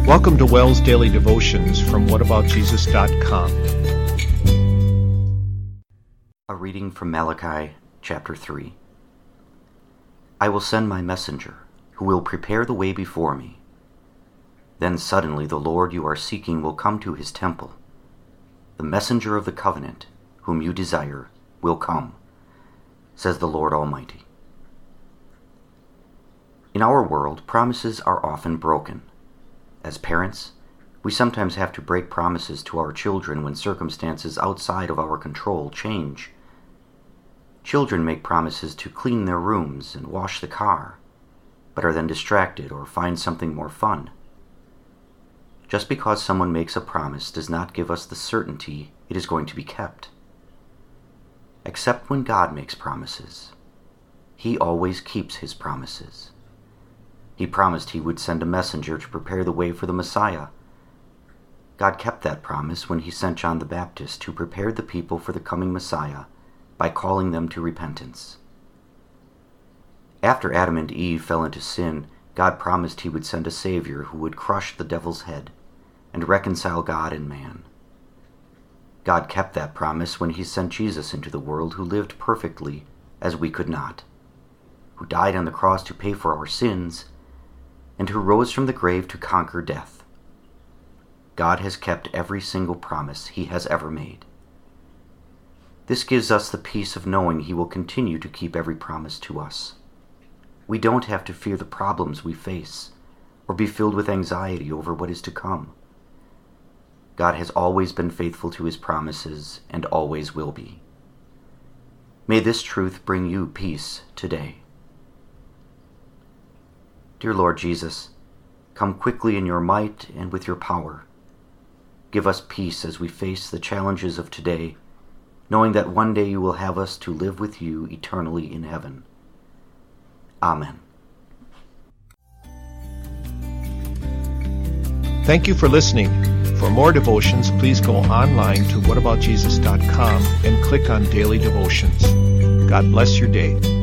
Welcome to WELL's Daily Devotions from whataboutjesus.com. A reading from Malachi, chapter 3. I will send my messenger, who will prepare the way before me. Then suddenly the Lord you are seeking will come to his temple. The messenger of the covenant, whom you desire, will come, says the Lord Almighty. In our world, promises are often broken. As parents, we sometimes have to break promises to our children when circumstances outside of our control change. Children make promises to clean their rooms and wash the car, but are then distracted or find something more fun. Just because someone makes a promise does not give us the certainty it is going to be kept. Except when God makes promises. He always keeps his promises. He promised he would send a messenger to prepare the way for the Messiah. God kept that promise when he sent John the Baptist to prepare the people for the coming Messiah by calling them to repentance. After Adam and Eve fell into sin, God promised he would send a Savior who would crush the devil's head and reconcile God and man. God kept that promise when he sent Jesus into the world, who lived perfectly as we could not, who died on the cross to pay for our sins, and who rose from the grave to conquer death. God has kept every single promise he has ever made. This gives us the peace of knowing he will continue to keep every promise to us. We don't have to fear the problems we face or be filled with anxiety over what is to come. God has always been faithful to his promises and always will be. May this truth bring you peace today. Dear Lord Jesus, come quickly in your might and with your power. Give us peace as we face the challenges of today, knowing that one day you will have us to live with you eternally in heaven. Amen. Thank you for listening. For more devotions, please go online to whataboutjesus.com and click on Daily Devotions. God bless your day.